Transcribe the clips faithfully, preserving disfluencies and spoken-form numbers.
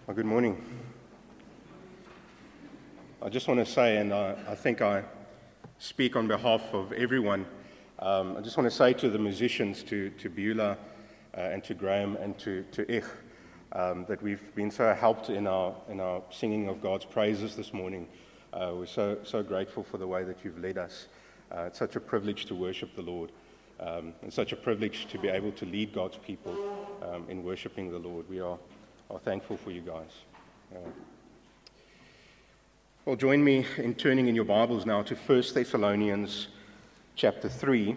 Well, good morning. I just want to say, and I, I think I speak on behalf of everyone, um, I just want to say to the musicians, to, to Beulah uh, and to Graham and to, to Ich, um, that we've been so helped in our in our singing of God's praises this morning. Uh, we're so, so grateful for the way that you've led us. Uh, it's such a privilege to worship the Lord, um, and such a privilege to be able to lead God's people um, in worshiping the Lord. We are are thankful for you guys. Uh, well, join me in turning in your Bibles now to First Thessalonians chapter three.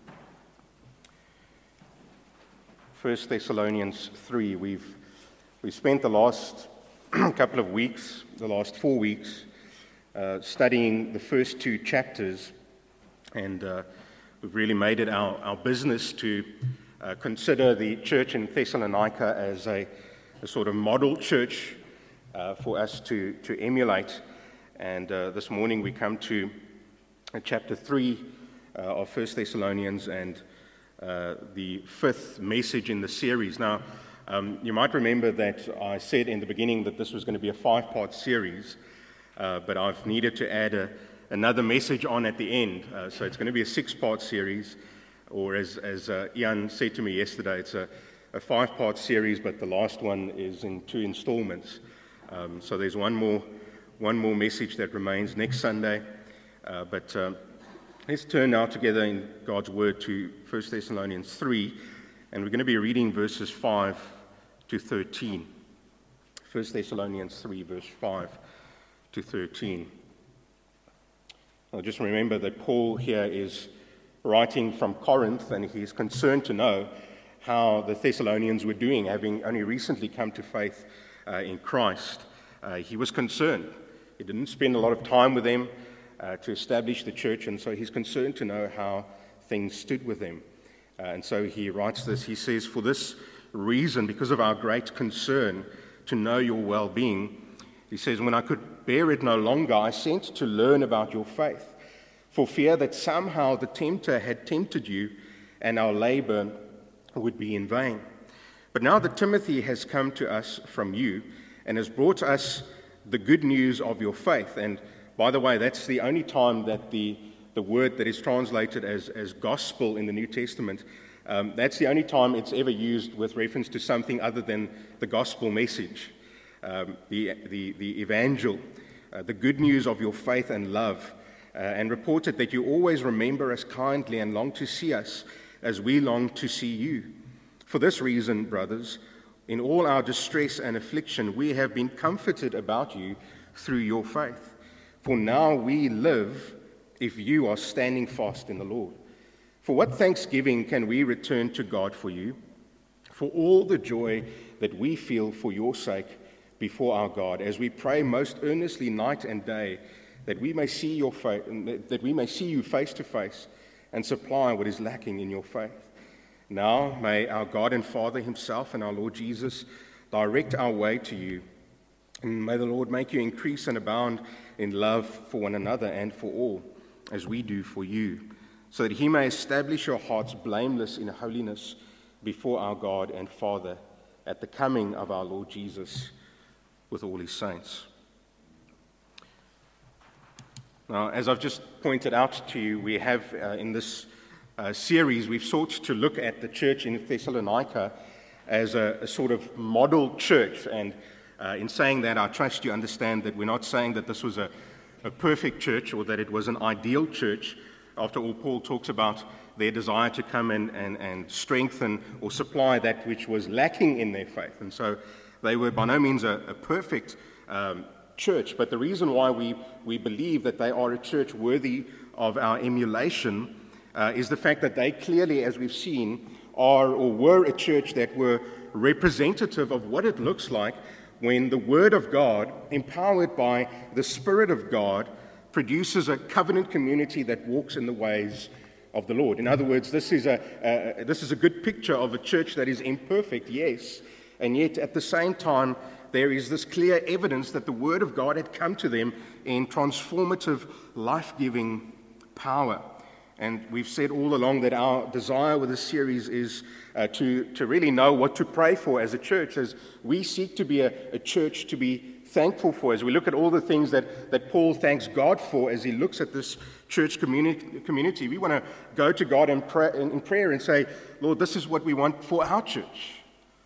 First Thessalonians three. We've we've spent the last couple of weeks, the last four weeks, uh, studying the first two chapters, and uh, we've really made it our, our business to uh, consider the church in Thessalonica as a a sort of model church uh, for us to, to emulate. And uh, this morning we come to uh, chapter three uh, of First Thessalonians and uh, the fifth message in the series. Now, um, you might remember that I said in the beginning that this was going to be a five-part series, uh, but I've needed to add a, another message on at the end. Uh, so it's going to be a six-part series, or as, as uh, Ian said to me yesterday, it's a a five-part series, but the last one is in two installments. Um, so there's one more one more message that remains next Sunday. Uh, but um, let's turn now together in God's Word to First Thessalonians three, and we're going to be reading verses five to thirteen. First Thessalonians three, verse five to thirteen. Now just remember that Paul here is writing from Corinth, and he's concerned to know how the Thessalonians were doing, having only recently come to faith uh, in Christ. Uh, he was concerned. He didn't spend a lot of time with them uh, to establish the church, and so he's concerned to know how things stood with them. Uh, and so he writes this. He says, "For this reason, because of our great concern to know your well-being," he says, "when I could bear it no longer, I sent to learn about your faith, for fear that somehow the tempter had tempted you, and our labor would be in vain. But now that Timothy has come to us from you and has brought us the good news of your faith," and by the way, that's the only time that the, the word that is translated as, as gospel in the New Testament, um, that's the only time it's ever used with reference to something other than the gospel message, um, the, the, the evangel, uh, the good news of your faith and love, uh, and reported that you always remember us kindly and long to see us as we long to see you. For this reason, brothers, in all our distress and affliction, we have been comforted about you through your faith. For now we live if you are standing fast in the Lord. For what thanksgiving can we return to God for you? For all the joy that we feel for your sake before our God, as we pray most earnestly night and day, that we may see your face, that we may see you face to face, and supply what is lacking in your faith. Now may our God and Father himself and our Lord Jesus direct our way to you. And may the Lord make you increase and abound in love for one another and for all, as we do for you, so that he may establish your hearts blameless in holiness before our God and Father at the coming of our Lord Jesus with all his saints. Now, as I've just pointed out to you, we have uh, in this uh, series, we've sought to look at the church in Thessalonica as a, a sort of model church. And uh, in saying that, I trust you understand that we're not saying that this was a, a perfect church or that it was an ideal church. After all, Paul talks about their desire to come in and, and strengthen or supply that which was lacking in their faith. And so they were by no means a, a perfect um church, but the reason why we, we believe that they are a church worthy of our emulation uh, is the fact that they clearly, as we've seen, are or were a church that were representative of what it looks like when the Word of God, empowered by the Spirit of God, produces a covenant community that walks in the ways of the Lord. In other words, this is a, a this is a good picture of a church that is imperfect, yes, and yet at the same time there is this clear evidence that the Word of God had come to them in transformative, life-giving power. And we've said all along that our desire with this series is uh, to, to really know what to pray for as a church, as we seek to be a, a church to be thankful for, as we look at all the things that, that Paul thanks God for as he looks at this church community. community. We want to go to God in, pray, in prayer and say, Lord, this is what we want for our church.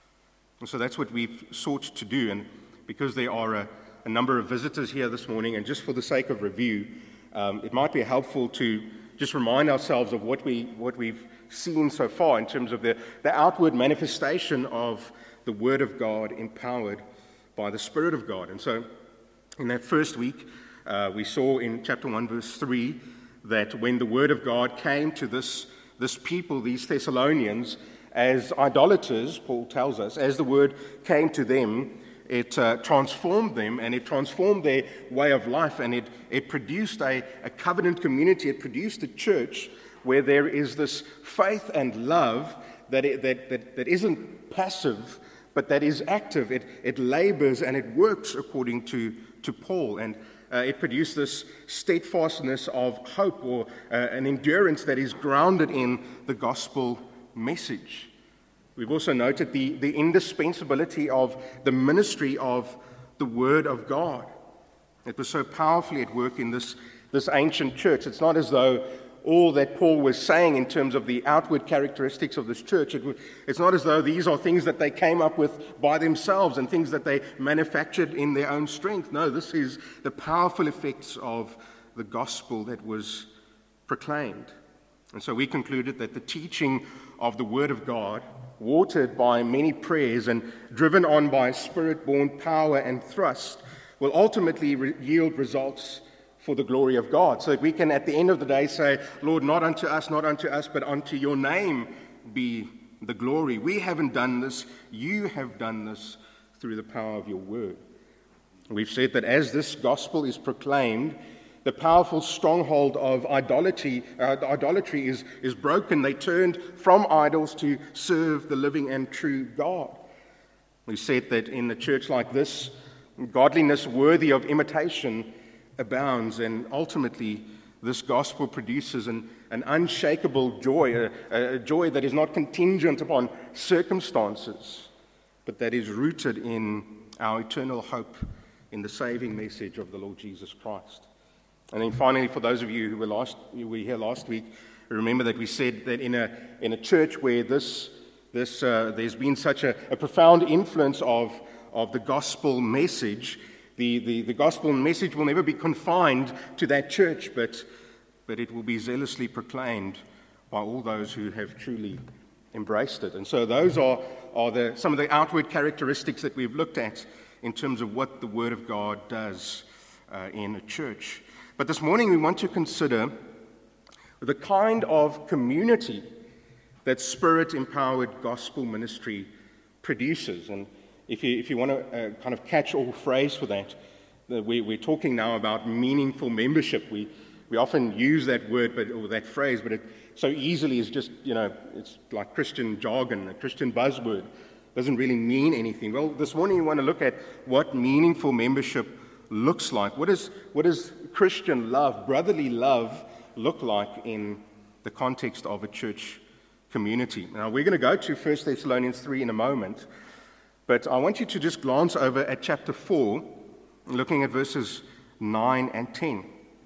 And so that's what we've sought to do. And because there are a, a number of visitors here this morning, and just for the sake of review, um, it might be helpful to just remind ourselves of what, we, what we've seen so far in terms of the, the outward manifestation of the Word of God empowered by the Spirit of God. And so in that first week, uh, we saw in chapter one, verse three, that when the Word of God came to this, this people, these Thessalonians, as idolaters, Paul tells us, as the Word came to them, it uh, transformed them, and it transformed their way of life, and it, it produced a, a covenant community. It produced a church where there is this faith and love that, it, that, that, that isn't passive, but that is active. It, it labors and it works according to, to Paul. And uh, it produced this steadfastness of hope, or uh, an endurance that is grounded in the gospel message. We've also noted the, the indispensability of the ministry of the Word of God. It was so powerfully at work in this, this ancient church. It's not as though all that Paul was saying in terms of the outward characteristics of this church, it, it's not as though these are things that they came up with by themselves and things that they manufactured in their own strength. No, this is the powerful effects of the gospel that was proclaimed. And so we concluded that the teaching of the Word of God, watered by many prayers and driven on by Spirit-born power and thrust, will ultimately re- yield results for the glory of God, so that we can at the end of the day say, Lord, not unto us, not unto us, but unto your name be the glory. We haven't done this, you have done this through the power of your word. We've said that as this gospel is proclaimed, the powerful stronghold of idolatry, uh, idolatry is, is broken. They turned from idols to serve the living and true God. We said that in a church like this, godliness worthy of imitation abounds, and ultimately this gospel produces an, an unshakable joy, a, a joy that is not contingent upon circumstances, but that is rooted in our eternal hope in the saving message of the Lord Jesus Christ. And then finally, for those of you who were last, who were here last week, remember that we said that in a in a church where this this uh, there's been such a, a profound influence of of the gospel message, the, the the gospel message will never be confined to that church, but but it will be zealously proclaimed by all those who have truly embraced it. And so those are are the some of the outward characteristics that we've looked at in terms of what the Word of God does uh, in a church. But this morning we want to consider the kind of community that Spirit-empowered gospel ministry produces. And if you, if you want to uh, kind of catch-all phrase for that, uh, we, we're talking now about meaningful membership. We we often use that word but, or that phrase, but it so easily is just, you know, it's like Christian jargon, a Christian buzzword. It doesn't really mean anything. Well, this morning we want to look at what meaningful membership looks like. What is what does Christian love, brotherly love, look like in the context of a church community? Now, we're going to go to First Thessalonians three in a moment, but I want you to just glance over at chapter four, looking at verses nine and ten.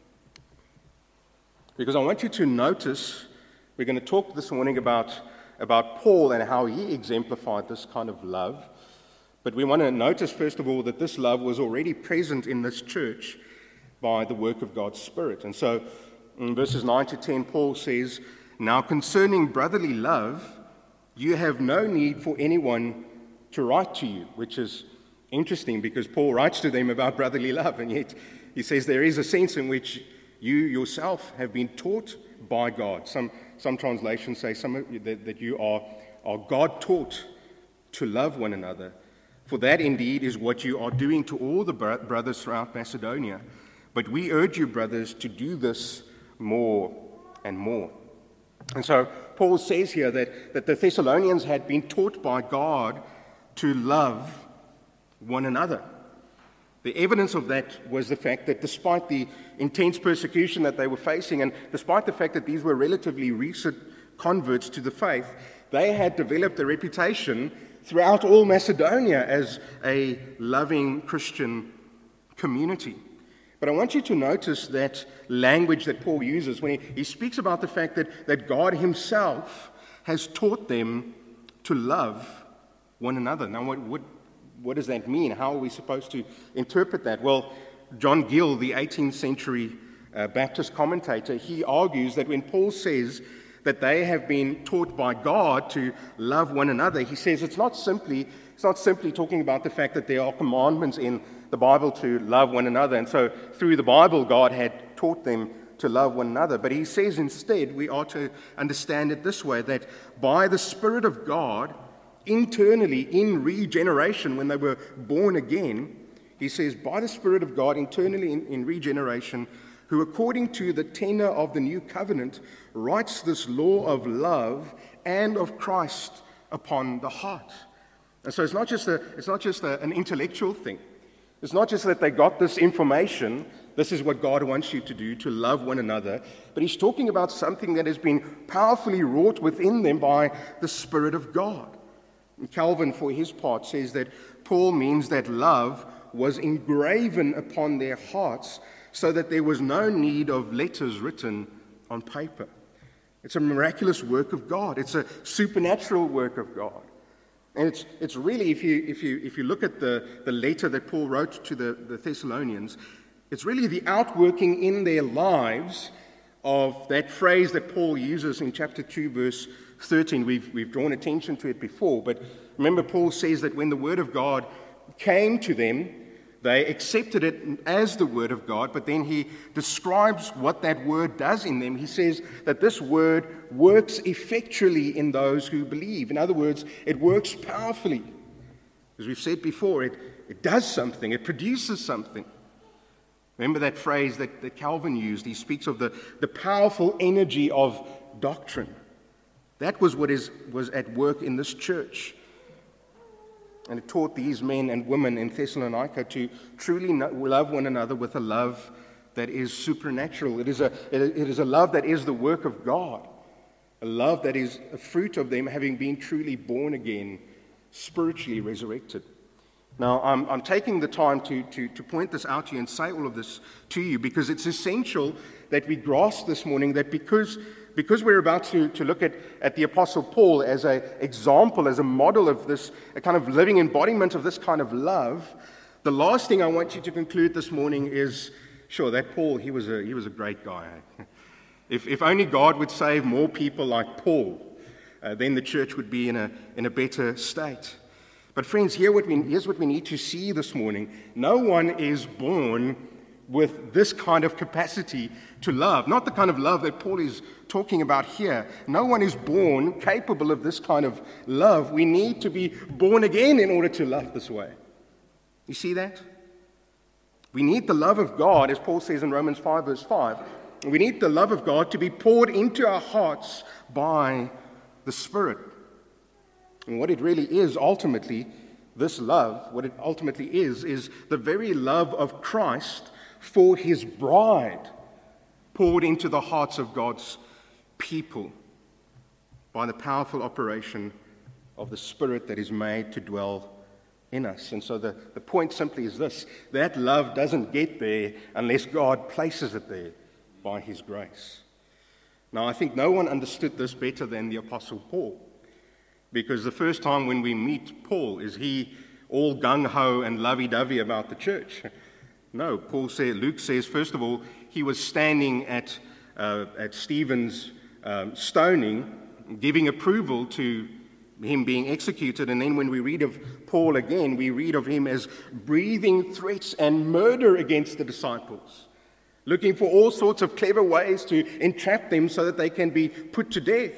Because I want you to notice, we're going to talk this morning about, about Paul and how he exemplified this kind of love. But we want to notice, first of all, that this love was already present in this church by the work of God's Spirit. And so in verses nine to ten, Paul says, "Now concerning brotherly love, you have no need for anyone to write to you," which is interesting because Paul writes to them about brotherly love, and yet he says there is a sense in which you yourself have been taught by God. Some some translations say some of you, that, that you are, are God-taught to love one another. For that indeed is what you are doing to all the brothers throughout Macedonia. But we urge you, brothers, to do this more and more. And so Paul says here that, that the Thessalonians had been taught by God to love one another. The evidence of that was the fact that despite the intense persecution that they were facing, and despite the fact that these were relatively recent converts to the faith, they had developed a reputation throughout all Macedonia as a loving Christian community. But I want you to notice that language that Paul uses when he, he speaks about the fact that, that God himself has taught them to love one another. Now, what, what, what does that mean? How are we supposed to interpret that? Well, John Gill, the eighteenth century uh, Baptist commentator, he argues that when Paul says that they have been taught by God to love one another, he says it's not simply it's not simply talking about the fact that there are commandments in the Bible to love one another, and so through the Bible God had taught them to love one another. But he says instead we are to understand it this way, that by the Spirit of God, internally in regeneration, when they were born again, he says, by the Spirit of God internally in, in regeneration, who according to the tenor of the new covenant writes this law of love and of Christ upon the heart. And so it's not just a, it's not just a, an intellectual thing. It's not just that they got this information, this is what God wants you to do, to love one another, but he's talking about something that has been powerfully wrought within them by the Spirit of God. And Calvin, for his part, says that Paul means that love was engraven upon their hearts so that there was no need of letters written on paper. It's a miraculous work of God. It's a supernatural work of God. And it's it's really, if you if you if you look at the, the letter that Paul wrote to the, the Thessalonians, it's really the outworking in their lives of that phrase that Paul uses in chapter two, verse thirteen. We've we've drawn attention to it before, but remember Paul says that when the word of God came to them, they accepted it as the word of God, but then he describes what that word does in them. He says that this word works effectually in those who believe. In other words, it works powerfully. As we've said before, it, it does something, it produces something. Remember that phrase that, that Calvin used? He speaks of the, the powerful energy of doctrine. That was what is, was at work in this church. And it taught these men and women in Thessalonica to truly love one another with a love that is supernatural. It is a, it is a love that is the work of God, a love that is a fruit of them having been truly born again, spiritually resurrected. Now, I'm, I'm taking the time to, to, to point this out to you and say all of this to you because it's essential that we grasp this morning that because Because we're about to, to look at, at the Apostle Paul as an example, as a model of this, a kind of living embodiment of this kind of love, the last thing I want you to conclude this morning is, sure, that Paul, he was a, he was a great guy. If, if only God would save more people like Paul, uh, then the church would be in a, in a better state. But friends, here what we, here's what we need to see this morning. No one is born with this kind of capacity to love, not the kind of love that Paul is talking about here. No one is born capable of this kind of love. We need to be born again in order to love this way. You see that? We need the love of God, as Paul says in Romans five, verse five. We need the love of God to be poured into our hearts by the Spirit. And what it really is, ultimately, this love, what it ultimately is, is the very love of Christ for his bride, poured into the hearts of God's people by the powerful operation of the Spirit that is made to dwell in us. And so the, the point simply is this: that love doesn't get there unless God places it there by his grace. Now, I think no one understood this better than the Apostle Paul, because the first time when we meet Paul, is he all gung-ho and lovey-dovey about the church? No, Paul said, Luke says, first of all, he was standing at uh, at Stephen's um, stoning, giving approval to him being executed. And then when we read of Paul again, we read of him as breathing threats and murder against the disciples, looking for all sorts of clever ways to entrap them so that they can be put to death.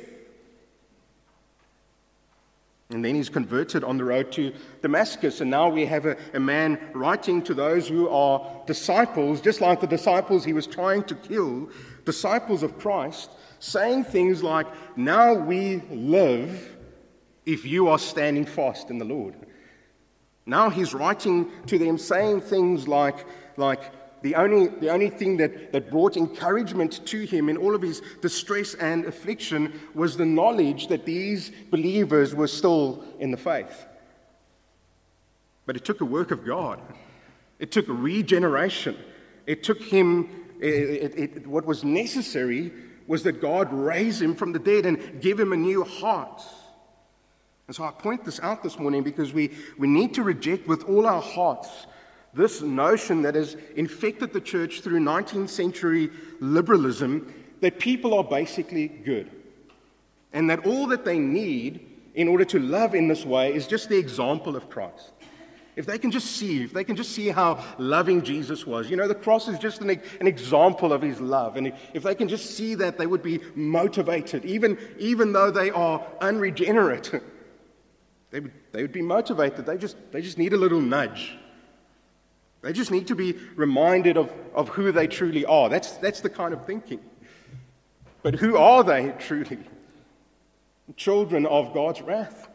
And then he's converted on the road to Damascus, and now we have a, a man writing to those who are disciples, just like the disciples he was trying to kill, disciples of Christ, saying things like, "Now we live if you are standing fast in the Lord." Now he's writing to them saying things like, like the only, the only thing that, that brought encouragement to him in all of his distress and affliction was the knowledge that these believers were still in the faith. But it took a work of God. It took regeneration. It took him, it, it, it, what was necessary was that God raise him from the dead and give him a new heart. And so I point this out this morning because we, we need to reject with all our hearts this notion that has infected the church through nineteenth century liberalism, that people are basically good. And that all that they need in order to love in this way is just the example of Christ. If they can just see, if they can just see how loving Jesus was. You know, the cross is just an, an example of his love. And if, if they can just see that, they would be motivated, even, even though they are unregenerate. They would, they would be motivated. They just, they just need a little nudge. They just need to be reminded of, of who they truly are. That's, that's the kind of thinking. But who are they truly? Children of God's wrath.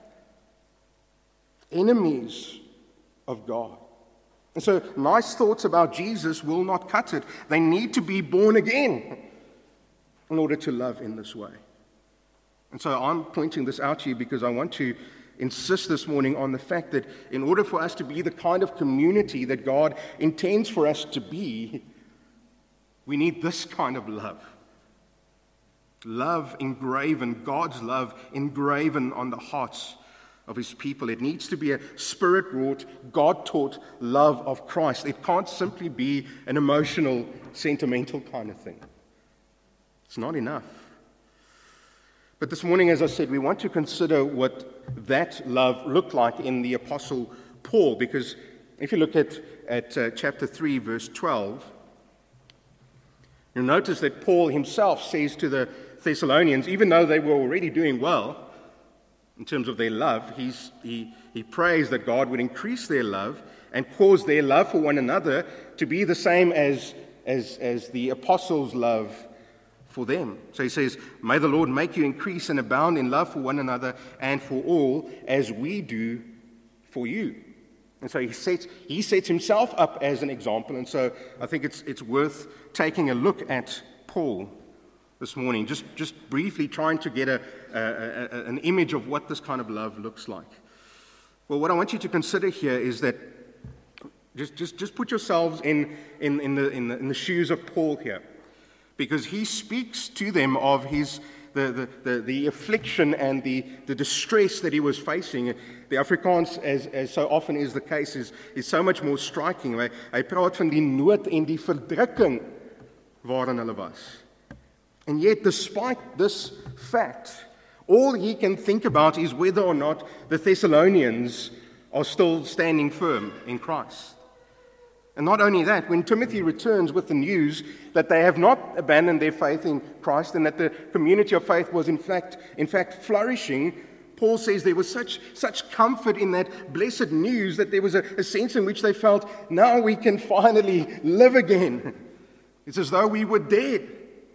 Enemies of God. And so nice thoughts about Jesus will not cut it. They need to be born again in order to love in this way. And so I'm pointing this out to you because I want to insist this morning on the fact that in order for us to be the kind of community that God intends for us to be, we need this kind of love. Love engraven, God's love engraven on the hearts of his people. It needs to be a spirit-wrought, God-taught love of Christ. It can't simply be an emotional, sentimental kind of thing. It's not enough. But this morning, as I said, we want to consider what that love looked like in the Apostle Paul, because if you look at, at uh, chapter three, verse twelve, you'll notice that Paul himself says to the Thessalonians, even though they were already doing well in terms of their love, he's, he, he prays that God would increase their love and cause their love for one another to be the same as, as, as the apostles' love for them. So he says, may the Lord make you increase and abound in love for one another and for all, as we do for you. And so he sets, he sets himself up as an example. And so I think it's, it's worth taking a look at Paul this morning, just, just briefly trying to get a, a, a, an image of what this kind of love looks like. Well, what I want you to consider here is that just, just, just put yourselves in, in, in, the, in, the, in the shoes of Paul here. Because he speaks to them of his the, the, the, the affliction and the, the distress that he was facing. The Afrikaans, as, as so often is the case, is, is so much more striking. Hy, hy praat van die nood en die verdrukking waarin hulle was. And yet, despite this fact, all he can think about is whether or not the Thessalonians are still standing firm in Christ. And not only that, when Timothy returns with the news that they have not abandoned their faith in Christ and that the community of faith was in fact, in fact flourishing, Paul says there was such, such comfort in that blessed news that there was a, a sense in which they felt, now we can finally live again. It's as though we were dead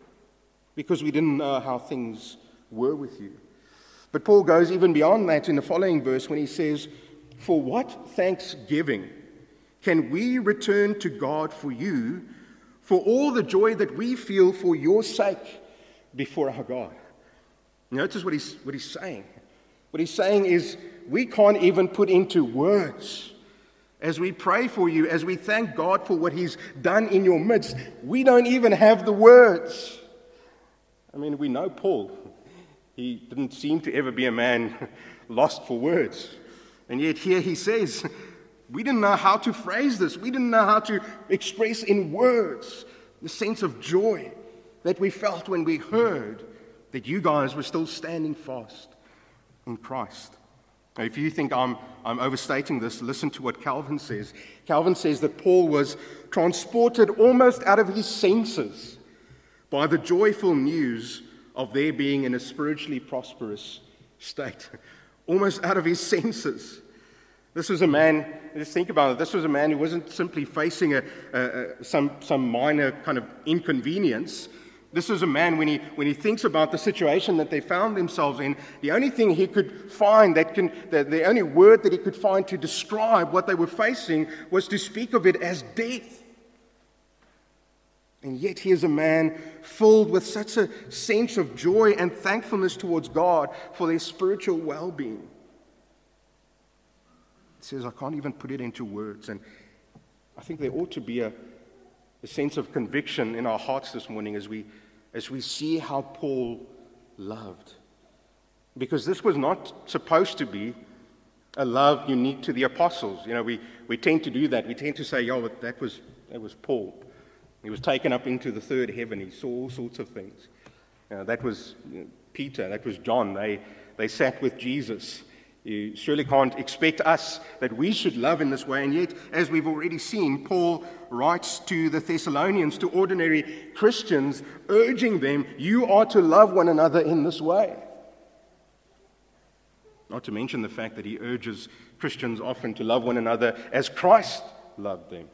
because we didn't know how things were with you. But Paul goes even beyond that in the following verse when he says, for what thanksgiving can we return to God for you, for all the joy that we feel for your sake before our God? Notice what he's, what he's saying. What he's saying is, we can't even put into words, as we pray for you, as we thank God for what he's done in your midst, we don't even have the words. I mean, we know Paul. He didn't seem to ever be a man lost for words. And yet here he says, we didn't know how to phrase this. We didn't know how to express in words the sense of joy that we felt when we heard that you guys were still standing fast in Christ. Now, if you think I'm, I'm overstating this, listen to what Calvin says. Calvin says that Paul was transported almost out of his senses by the joyful news of their being in a spiritually prosperous state. Almost out of his senses. This was a man, just think about it, this was a man who wasn't simply facing a, a, a, some, some minor kind of inconvenience, This is a man, when he, when he thinks about the situation that they found themselves in, the only thing he could find, that can, the, the only word that he could find to describe what they were facing was to speak of it as death. And yet he is a man filled with such a sense of joy and thankfulness towards God for their spiritual well-being. He says, I can't even put it into words. And I think there ought to be a, a sense of conviction in our hearts this morning as we as we see how Paul loved. Because this was not supposed to be a love unique to the apostles. You know, we, we tend to do that. We tend to say, oh, but that was that was Paul. He was taken up into the third heaven. He saw all sorts of things. You know, that was you know, Peter. That was John. They they sat with Jesus. You surely can't expect us that we should love in this way. And yet, as we've already seen, Paul writes to the Thessalonians, to ordinary Christians, urging them, you are to love one another in this way. Not to mention the fact that he urges Christians often to love one another as Christ loved them.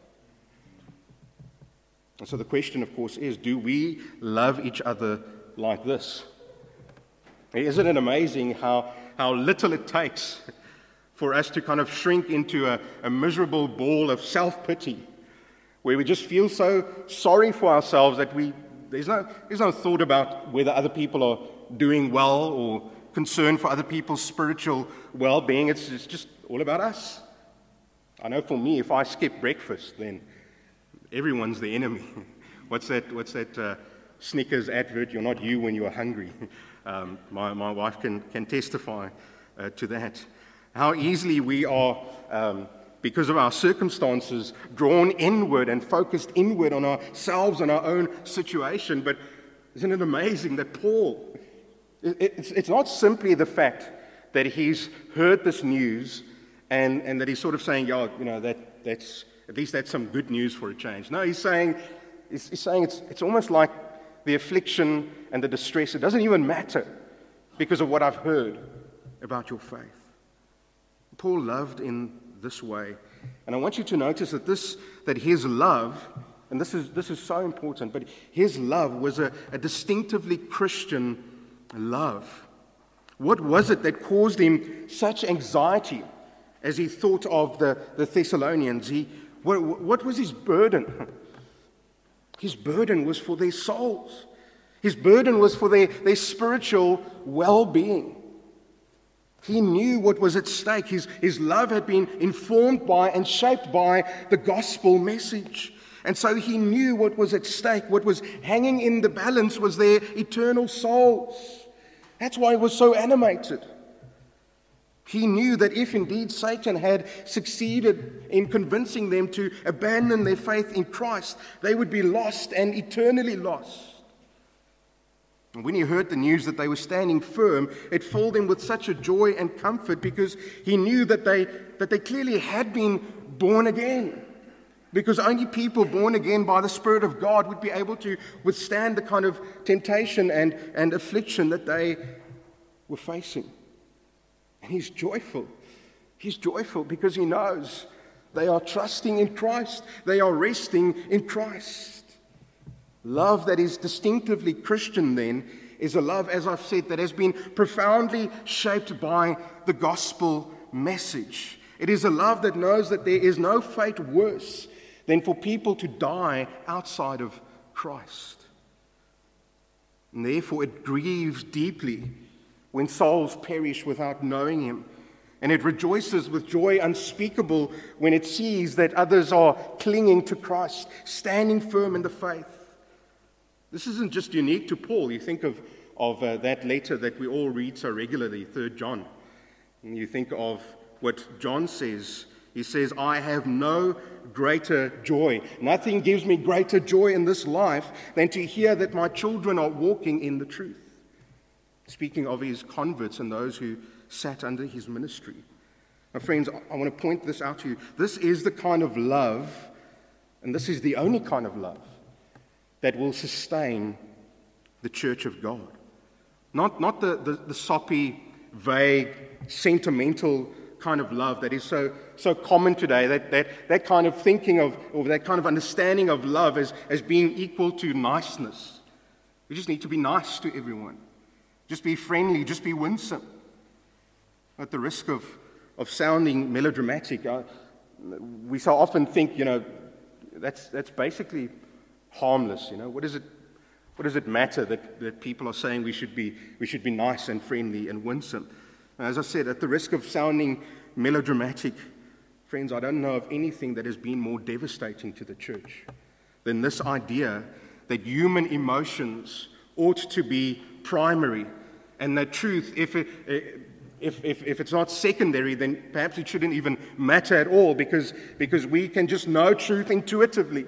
And so the question, of course, is, do we love each other like this? Isn't it amazing how How little it takes for us to kind of shrink into a, a miserable ball of self-pity, where we just feel so sorry for ourselves that we there's no there's no thought about whether other people are doing well or concern for other people's spiritual well-being. It's, it's just all about us. I know for me, if I skip breakfast, then everyone's the enemy. What's that? What's that? Uh, Snickers advert? You're not you when you are hungry. Um, my, my wife can, can testify uh, to that. How easily we are, um, because of our circumstances, drawn inward and focused inward on ourselves and our own situation. But isn't it amazing that Paul, it, it's, it's not simply the fact that he's heard this news and, and that he's sort of saying, yeah, you know, that that's at least that's some good news for a change. No, he's saying, he's, he's saying it's, it's almost like the affliction and the distress, it doesn't even matter because of what I've heard about your faith. Paul loved in this way. And I want you to notice that this, that his love, and this is this is so important, but his love was a, a distinctively Christian love. What was it that caused him such anxiety as he thought of the, the Thessalonians? He, what, what was his burden? His burden was for their souls. His burden was for their, their spiritual well-being. He knew what was at stake. His, his love had been informed by and shaped by the gospel message. And so he knew what was at stake. What was hanging in the balance was their eternal souls. That's why he was so animated. He knew that if indeed Satan had succeeded in convincing them to abandon their faith in Christ, they would be lost and eternally lost. And when he heard the news that they were standing firm, it filled him with such a joy and comfort because he knew that they, that they clearly had been born again. Because only people born again by the Spirit of God would be able to withstand the kind of temptation and, and affliction that they were facing. And he's joyful. He's joyful because he knows they are trusting in Christ. They are resting in Christ. Love that is distinctively Christian then is a love, as I've said, that has been profoundly shaped by the gospel message. It is a love that knows that there is no fate worse than for people to die outside of Christ. And therefore it grieves deeply when souls perish without knowing Him. And it rejoices with joy unspeakable when it sees that others are clinging to Christ, standing firm in the faith. This isn't just unique to Paul. You think of, of uh, that letter that we all read so regularly, Third John. And you think of what John says. He says, I have no greater joy. Nothing gives me greater joy in this life than to hear that my children are walking in the truth. Speaking of his converts and those who sat under his ministry. My friends, I want to point this out to you. This is the kind of love, and this is the only kind of love, that will sustain the church of God. Not, not the, the, the soppy, vague, sentimental kind of love that is so, so common today, that, that, that kind of thinking of, or that kind of understanding of love as, as being equal to niceness. We just need to be nice to everyone. Just be friendly, just be winsome. At the risk of, of sounding melodramatic, I, we so often think, you know, that's that's basically harmless. You know, what does it what does it matter that, that people are saying we should be we should be nice and friendly and winsome? As I said, at the risk of sounding melodramatic, friends, I don't know of anything that has been more devastating to the church than this idea that human emotions ought to be primary, and that truth, if it, if, if, if it's not secondary, then perhaps it shouldn't even matter at all, because, because we can just know truth intuitively.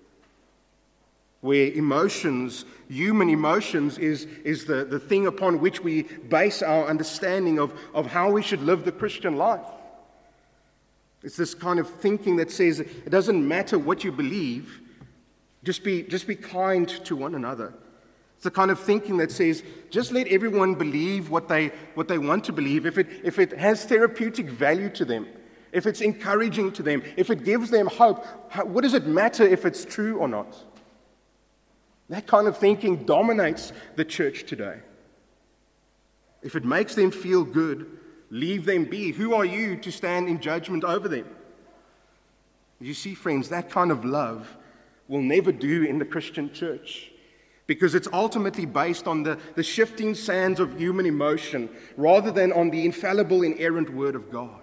Where emotions, human emotions, is, is the, the thing upon which we base our understanding of, of how we should live the Christian life. It's this kind of thinking that says it doesn't matter what you believe, just be, just be kind to one another. It's the kind of thinking that says just let everyone believe what they, what they want to believe. If it, if it has therapeutic value to them, if it's encouraging to them, if it gives them hope, how, what does it matter if it's true or not? That kind of thinking dominates the church today. If it makes them feel good, leave them be. Who are you to stand in judgment over them? You see, friends, that kind of love will never do in the Christian church, because it's ultimately based on the, the shifting sands of human emotion rather than on the infallible, inerrant Word of God.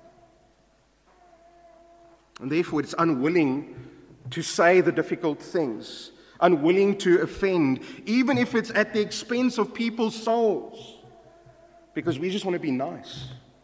And therefore, it's unwilling to say the difficult things, unwilling to offend, even if it's at the expense of people's souls, because we just want to be nice.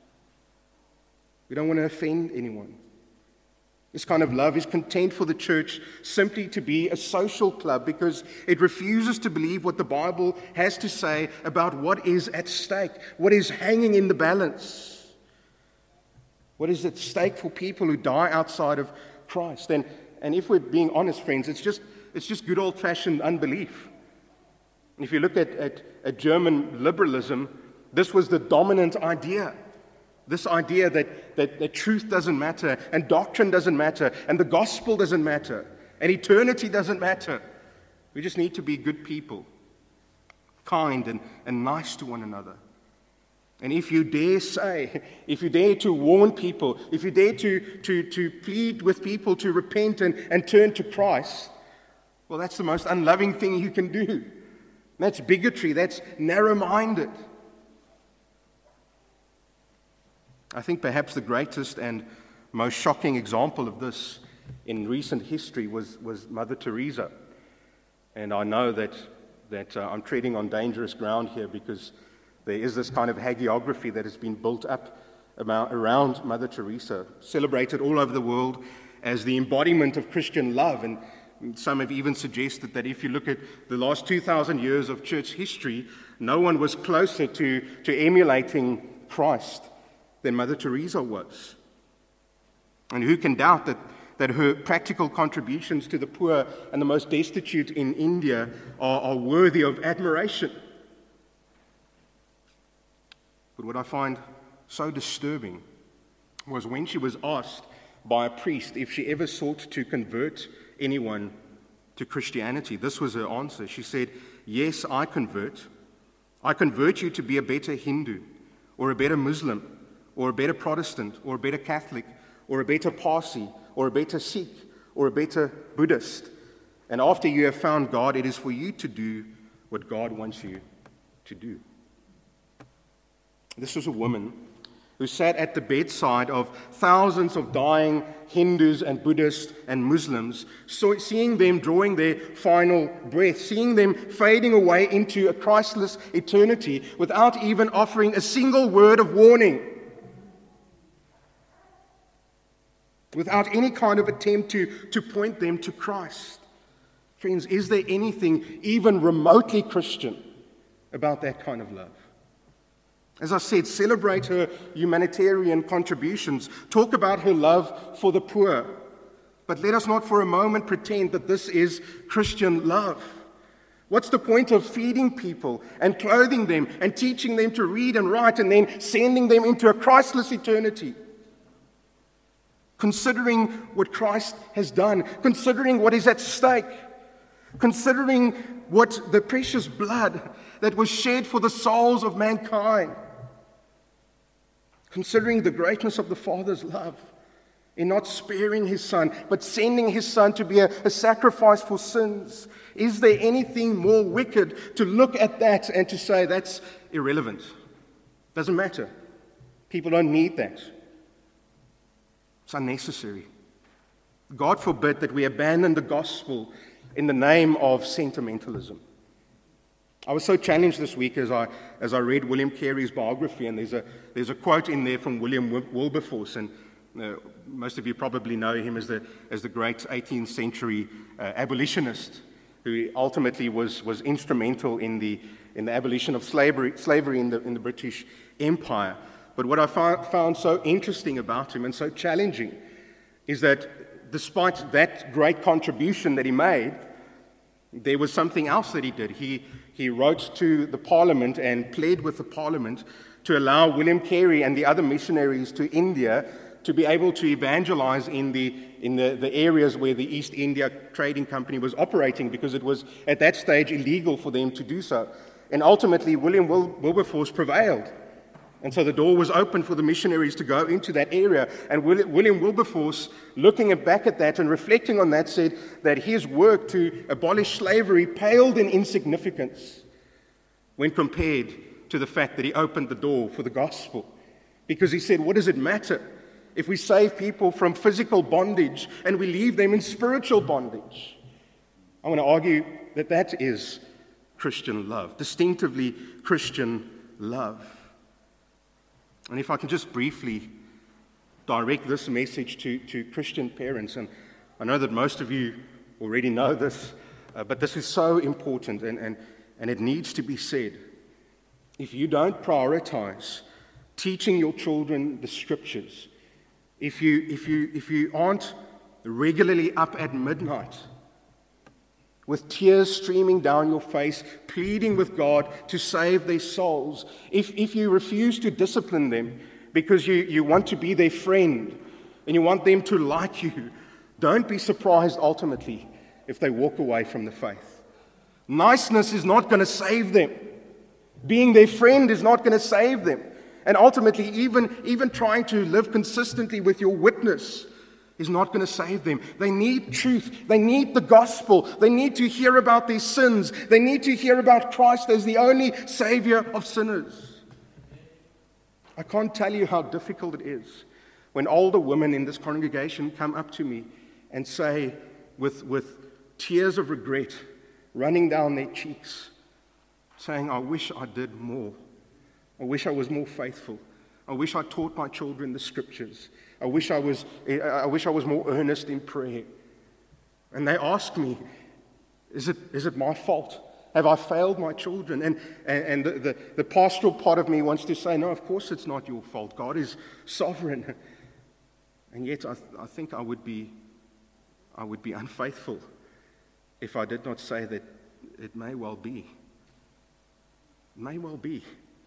We don't want to offend anyone. This kind of love is content for the church simply to be a social club, because it refuses to believe what the Bible has to say about what is at stake, what is hanging in the balance, what is at stake for people who die outside of Christ. And, and if we're being honest, friends, it's just, it's just good old-fashioned unbelief. And if you look at, at, at German liberalism, this was the dominant idea. This idea that, that, that truth doesn't matter, and doctrine doesn't matter, and the gospel doesn't matter, and eternity doesn't matter. We just need to be good people, kind and, and nice to one another. And if you dare say, if you dare to warn people, if you dare to, to, to plead with people to repent and, and turn to Christ, well, that's the most unloving thing you can do. That's bigotry, that's narrow-minded. I think perhaps the greatest and most shocking example of this in recent history was, was Mother Teresa. And I know that, that uh, I'm treading on dangerous ground here, because there is this kind of hagiography that has been built up about, around Mother Teresa, celebrated all over the world as the embodiment of Christian love. And some have even suggested that if you look at the last two thousand years of church history, no one was closer to, to emulating Christ than Mother Teresa was. And who can doubt that, that her practical contributions to the poor and the most destitute in India are, are worthy of admiration? But what I find so disturbing was when she was asked by a priest if she ever sought to convert anyone to Christianity. This was her answer. She said, "Yes, I convert. I convert you to be a better Hindu, or a better Muslim, or a better Protestant, or a better Catholic, or a better Parsi, or a better Sikh, or a better Buddhist. And after you have found God, it is for you to do what God wants you to do." This was a woman who sat at the bedside of thousands of dying Hindus and Buddhists and Muslims, so seeing them drawing their final breath, seeing them fading away into a Christless eternity without even offering a single word of warning, without any kind of attempt to, to point them to Christ. Friends, is there anything even remotely Christian about that kind of love? As I said, celebrate her humanitarian contributions. Talk about her love for the poor. But let us not for a moment pretend that this is Christian love. What's the point of feeding people and clothing them and teaching them to read and write and then sending them into a Christless eternity? Considering what Christ has done, considering what is at stake, considering what the precious blood that was shed for the souls of mankind, considering the greatness of the Father's love in not sparing his Son, but sending his Son to be a, a sacrifice for sins. Is there anything more wicked to look at that and to say that's irrelevant? Doesn't matter. People don't need that. It's unnecessary. God forbid that we abandon the gospel in the name of sentimentalism. I was so challenged this week as I as I read William Carey's biography, and there's a there's a quote in there from William Wilberforce, and uh, most of you probably know him as the as the great eighteenth century uh, abolitionist, who ultimately was was instrumental in the in the abolition of slavery slavery in the in the British Empire. But what I found, found so interesting about him and so challenging is that despite that great contribution that he made, there was something else that he did. He he wrote to the Parliament and pled with the Parliament to allow William Carey and the other missionaries to India to be able to evangelize in the in the, the areas where the East India Trading Company was operating, because it was at that stage illegal for them to do so. And ultimately, William Wil- Wilberforce prevailed. And so the door was open for the missionaries to go into that area. And William Wilberforce, looking back at that and reflecting on that, said that his work to abolish slavery paled in insignificance when compared to the fact that he opened the door for the gospel. Because he said, what does it matter if we save people from physical bondage and we leave them in spiritual bondage? I want to argue that that is Christian love, distinctively Christian love. And if I can just briefly direct this message to, to Christian parents, and I know that most of you already know this, uh, but this is so important, and, and, and it needs to be said. If you don't prioritize teaching your children the Scriptures, if you, if you, if you aren't regularly up at midnight with tears streaming down your face, pleading with God to save their souls, if, if you refuse to discipline them because you, you want to be their friend and you want them to like you, don't be surprised ultimately if they walk away from the faith. Niceness is not going to save them. Being their friend is not going to save them. And ultimately, even, even trying to live consistently with your witness is not going to save them. They need truth. They need the gospel. They need to hear about their sins. They need to hear about Christ as the only Savior of sinners. I can't tell you how difficult it is when older women in this congregation come up to me and say, with, with tears of regret running down their cheeks, saying, I wish I did more. I wish I was more faithful. I wish I taught my children the Scriptures. I wish I was I wish I was more earnest in prayer. And they ask me, is it is it my fault? Have I failed my children? And and, and the, the, the pastoral part of me wants to say, no, of course it's not your fault. God is sovereign. And yet I, I think I would be I would be unfaithful if I did not say that it may well be. It may well be.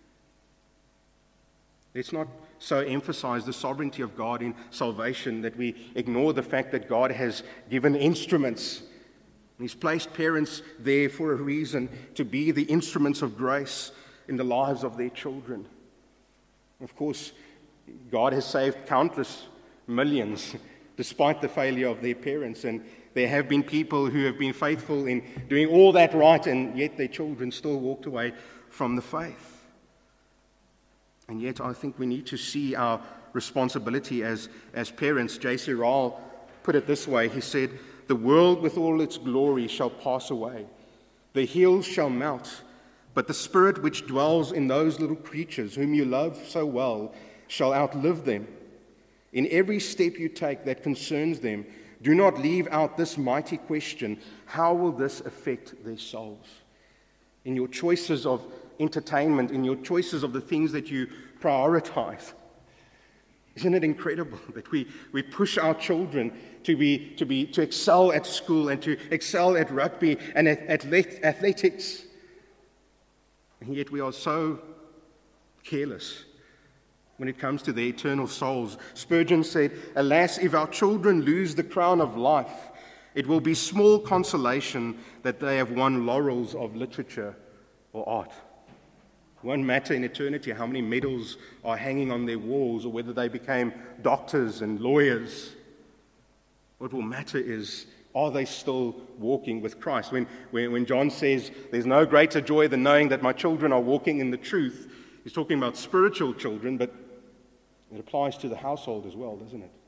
Let's not so emphasize the sovereignty of God in salvation that we ignore the fact that God has given instruments. He's placed parents there for a reason, to be the instruments of grace in the lives of their children. Of course, God has saved countless millions despite the failure of their parents, and there have been people who have been faithful in doing all that right, and yet their children still walked away from the faith. And yet I think we need to see our responsibility as, as parents. J C Ryle put it this way. He said, the world with all its glory shall pass away. The hills shall melt, but the spirit which dwells in those little creatures whom you love so well shall outlive them. In every step you take that concerns them, do not leave out this mighty question, how will this affect their souls? In your choices of entertainment, in your choices of the things that you prioritize. Isn't it incredible that we, we push our children to be to be to excel at school and to excel at rugby and at, at athletics, and yet we are so careless when it comes to their eternal souls? Spurgeon said, alas, if our children lose the crown of life, It will be small consolation that they have won laurels of literature or art. It won't matter in eternity how many medals are hanging on their walls or whether they became doctors and lawyers. What will matter is, are they still walking with Christ? When, when, when John says, there's no greater joy than knowing that my children are walking in the truth, he's talking about spiritual children, but it applies to the household as well, doesn't it?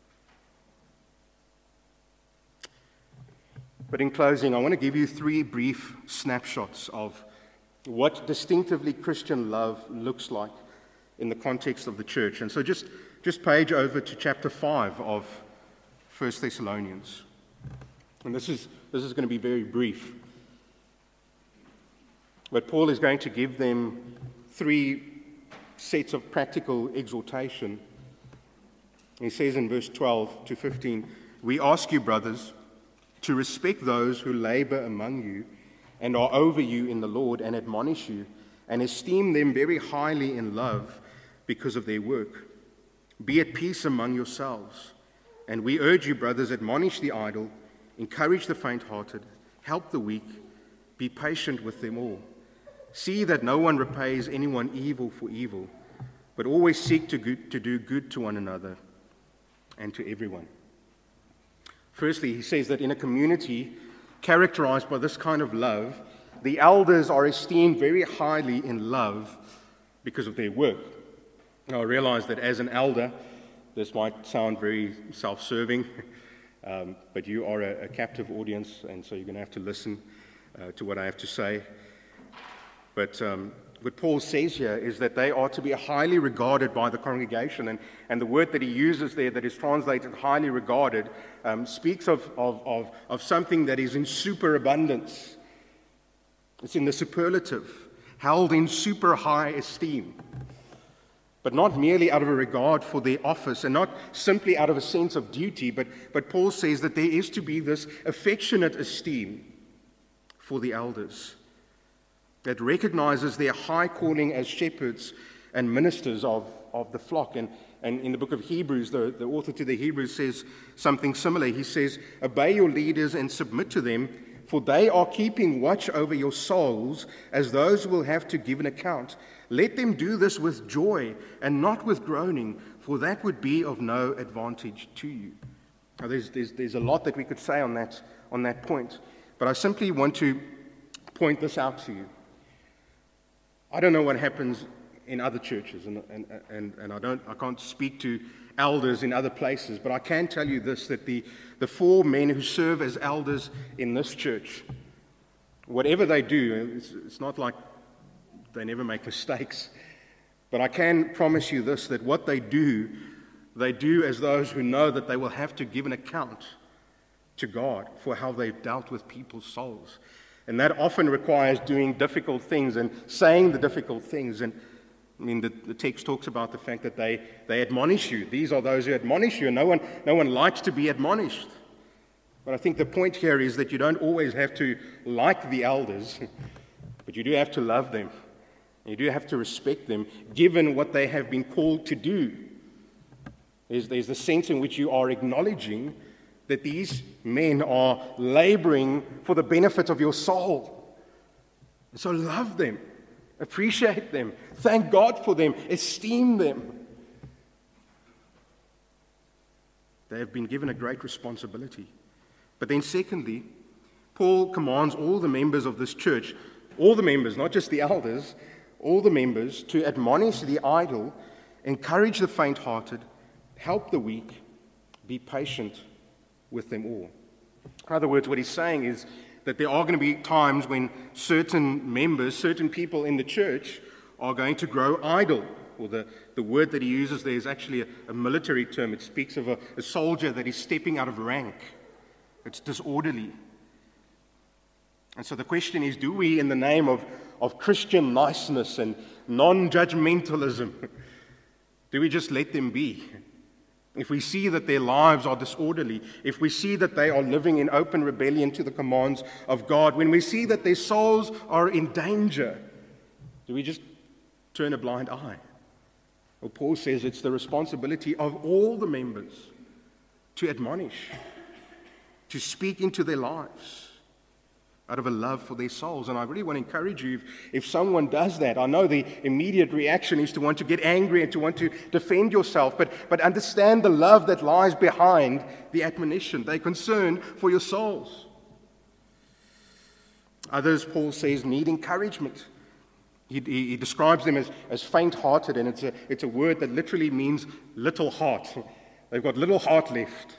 But in closing, I want to give you three brief snapshots of what distinctively Christian love looks like in the context of the church. And so just, just page over to chapter five of First Thessalonians. And this is, this is going to be very brief. But Paul is going to give them three sets of practical exhortation. He says in verse twelve to fifteen, "We ask you, brothers, to respect those who labor among you and are over you in the Lord and admonish you, and esteem them very highly in love because of their work. Be at peace among yourselves. And we urge you, brothers, admonish the idle, encourage the faint-hearted, help the weak, be patient with them all. See that no one repays anyone evil for evil, but always seek to, good, to do good to one another and to everyone." Firstly, he says that in a community characterized by this kind of love, the elders are esteemed very highly in love because of their work. Now, I realize that as an elder, this might sound very self-serving, um, but you are a, a captive audience, and so you're going to have to listen uh, to what I have to say. But um, what Paul says here is that they are to be highly regarded by the congregation, and, and the word that he uses there that is translated highly regarded um, speaks of, of, of, of something that is in superabundance. It's in the superlative, held in super high esteem. But not merely out of a regard for their office and not simply out of a sense of duty, but, but Paul says that there is to be this affectionate esteem for the elders that recognizes their high calling as shepherds and ministers of, of the flock. And, and in the book of Hebrews, the, the author to the Hebrews says something similar. He says, "Obey your leaders and submit to them, for they are keeping watch over your souls as those who will have to give an account. Let them do this with joy and not with groaning, for that would be of no advantage to you." Now, there's, there's, there's a lot that we could say on that, on that point, but I simply want to point this out to you. I don't know what happens in other churches, and, and, and, and I, don't, I can't speak to elders in other places, but I can tell you this, that the, the four men who serve as elders in this church, whatever they do, it's, it's not like they never make mistakes, but I can promise you this, that what they do, they do as those who know that they will have to give an account to God for how they've dealt with people's souls. And that often requires doing difficult things and saying the difficult things. And I mean, the, the text talks about the fact that they, they admonish you. These are those who admonish you. And no one, no one likes to be admonished. But I think the point here is that you don't always have to like the elders, but you do have to love them. You do have to respect them, given what they have been called to do. There's, there's the sense in which you are acknowledging that these men are laboring for the benefit of your soul. And so love them, appreciate them, thank God for them, esteem them. They have been given a great responsibility. But then secondly, Paul commands all the members of this church, all the members, not just the elders, all the members, to admonish the idle, encourage the faint-hearted, help the weak, be patient with them all. In other words, what he's saying is that there are going to be times when certain members, certain people in the church are going to grow idle. Or the, the word that he uses there is actually a, a military term. It speaks of a, a soldier that is stepping out of rank. It's disorderly. And so the question is, do we, in the name of, of Christian niceness and non-judgmentalism, do we just let them be? If we see that their lives are disorderly, if we see that they are living in open rebellion to the commands of God, when we see that their souls are in danger, do we just turn a blind eye? Well, Paul says it's the responsibility of all the members to admonish. to speak into their lives out of a love for their souls. And I really want to encourage you, if, if someone does that, I know the immediate reaction is to want to get angry and to want to defend yourself, but, but understand the love that lies behind the admonition. They're concerned for your souls. Others, Paul says, need encouragement. He, he, he describes them as, as faint-hearted, and it's a, it's a word that literally means little heart. They've got little heart left.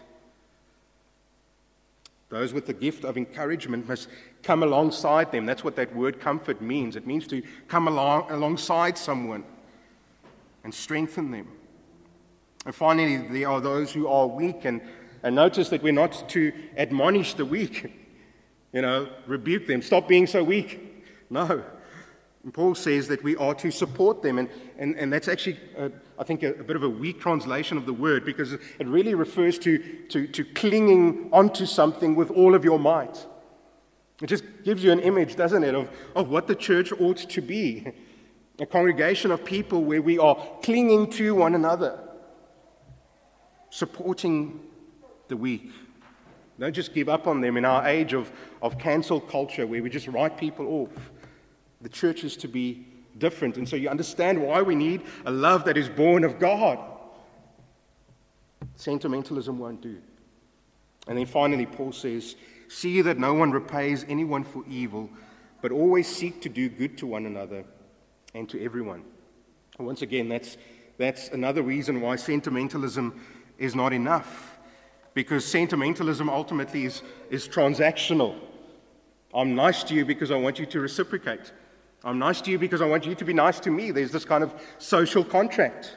Those with the gift of encouragement must come alongside them. That's what that word comfort means. It means to come along alongside someone and strengthen them. And finally, there are those who are weak, and, and notice that we're not to admonish the weak, you know, rebuke them, stop being so weak. No. And Paul says that we are to support them, and, and, and that's actually, uh, I think, a, a bit of a weak translation of the word, because it really refers to, to, to clinging onto something with all of your might. It just gives you an image, doesn't it, of, of what the church ought to be. A congregation of people where we are clinging to one another, supporting the weak. Don't just give up on them in our age of, of cancel culture where we just write people off. The church is to be different. And so you understand why we need a love that is born of God. Sentimentalism won't do. And then finally, Paul says, see that no one repays anyone for evil, but always seek to do good to one another and to everyone. And once again, that's, that's another reason why sentimentalism is not enough. Because sentimentalism ultimately is, is transactional. I'm nice to you because I want you to reciprocate. I'm nice to you because I want you to be nice to me. There's this kind of social contract.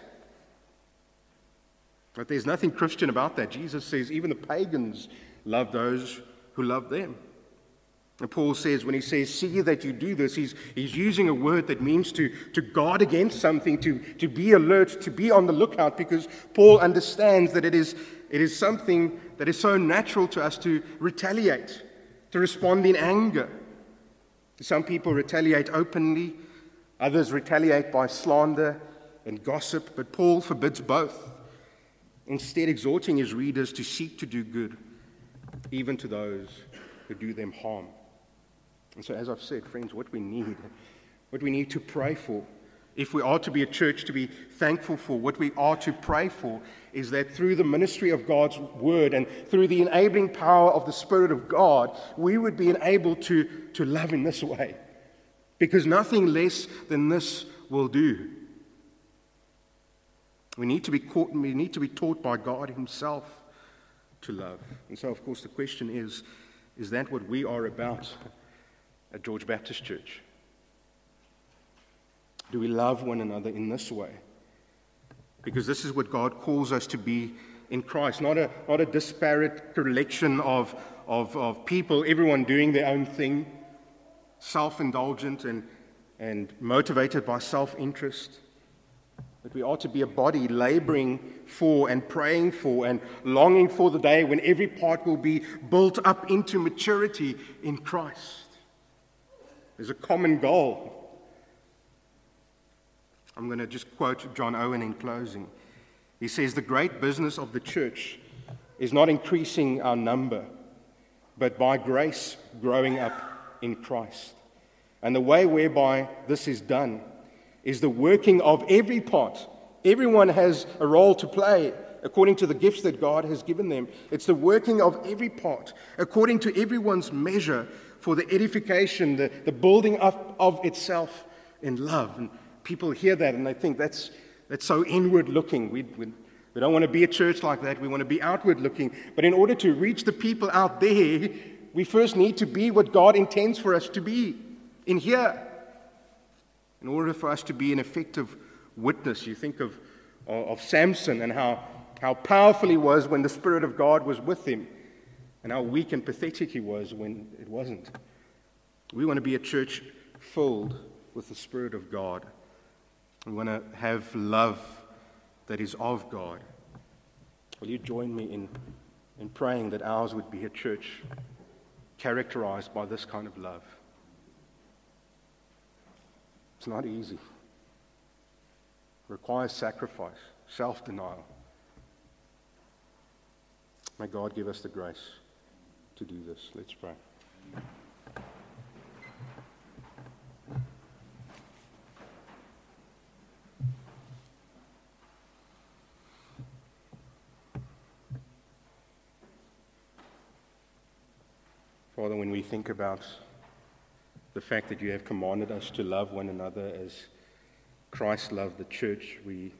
But there's nothing Christian about that. Jesus says even the pagans love those who love them. And Paul says, when he says, see that you do this, he's, he's using a word that means to, to guard against something, to, to be alert, to be on the lookout, because Paul understands that it is, it is something that is so natural to us to retaliate, to respond in anger. Some people retaliate openly, others retaliate by slander and gossip, but Paul forbids both, instead exhorting his readers to seek to do good, even to those who do them harm. And so, as I've said, friends, what we need, what we need to pray for, if we are to be a church to be thankful for, what we are to pray for is that through the ministry of God's word and through the enabling power of the Spirit of God, we would be enabled to, to love in this way. Because nothing less than this will do. We need to be caught, we need to be taught by God himself to love. And so, of course, the question is, is that what we are about at George Baptist Church? Do we love one another in this way? Because this is what God calls us to be in Christ, not a, not a disparate collection of, of, of people, everyone doing their own thing, self-indulgent and, and motivated by self-interest. But we are to be a body laboring for and praying for and longing for the day when every part will be built up into maturity in Christ. There's a common goal. I'm going to just quote John Owen in closing. He says, the great business of the church is not increasing our number, but by grace growing up in Christ. And the way whereby this is done is the working of every part. Everyone has a role to play according to the gifts that God has given them. It's the working of every part according to everyone's measure for the edification, the, the building up of itself in love. And people hear that and they think that's that's so inward looking. We, we, we don't want to be a church like that. We want to be outward looking. But in order to reach the people out there, we first need to be what God intends for us to be in here. In order for us to be an effective witness, you think of, of, of Samson and how, how powerful he was when the Spirit of God was with him, and how weak and pathetic he was when it wasn't. We want to be a church filled with the Spirit of God. We want to have love that is of God. Will you join me in, in praying that ours would be a church characterized by this kind of love? It's not easy. It requires sacrifice, self-denial. May God give us the grace to do this. Let's pray. Father, when we think about the fact that you have commanded us to love one another as Christ loved the church, we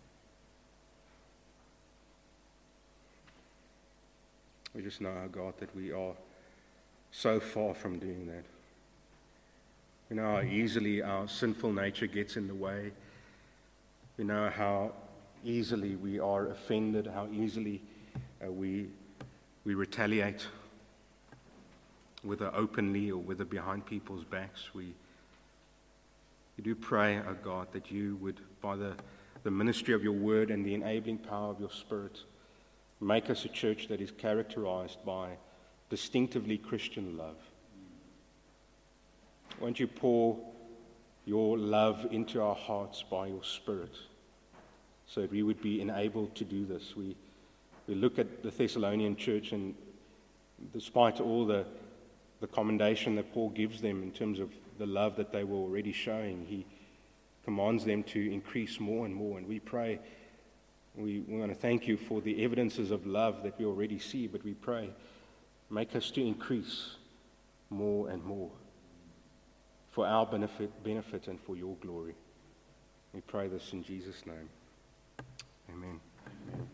we just know, oh God, that we are so far from doing that. We know how easily our sinful nature gets in the way. We know how easily we are offended, how easily uh, we we retaliate, whether openly or whether behind people's backs. We, we do pray, oh God, that you would, by the, the ministry of your word and the enabling power of your Spirit, make us a church that is characterized by distinctively Christian love. Won't you pour your love into our hearts by your Spirit so that we would be enabled to do this? We, we look at the Thessalonian church, and despite all the the commendation that Paul gives them in terms of the love that they were already showing, he commands them to increase more and more. And we pray, we, we want to thank you for the evidences of love that we already see, but we pray, make us to increase more and more for our benefit, benefit and for your glory. We pray this in Jesus' name. Amen. Amen.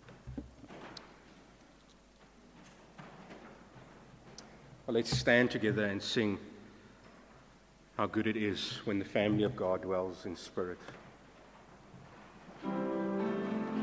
Well, let's stand together and sing How Good It Is When the Family of God Dwells in Spirit.